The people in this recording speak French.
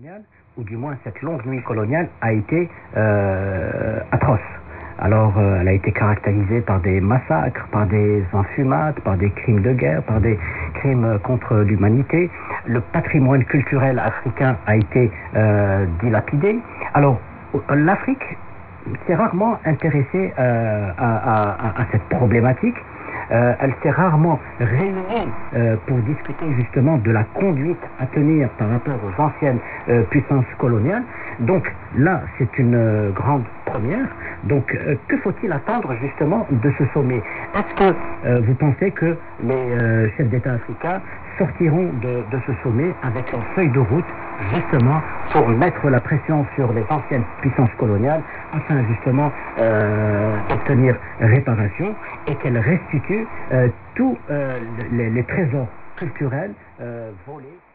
coloniale, ou du moins cette longue nuit coloniale, a été atroce. Alors, elle a été caractérisée par des massacres, par des enfumades, par des crimes de guerre, par des crimes contre l'humanité. Le patrimoine culturel africain a été dilapidé. Alors, l'Afrique s'est rarement intéressée à cette problématique. Elle s'est rarement réunie pour discuter justement de la conduite à tenir par rapport aux anciennes puissances coloniales. Donc là, c'est une grande première. Donc que faut-il attendre justement de ce sommet? Est-ce que vous pensez que les chefs d'État africains sortiront de ce sommet avec leur feuille de route justement pour mettre la pression sur les anciennes puissances coloniales afin justement d'obtenir réparation et qu'elles restituent tous les trésors culturels volés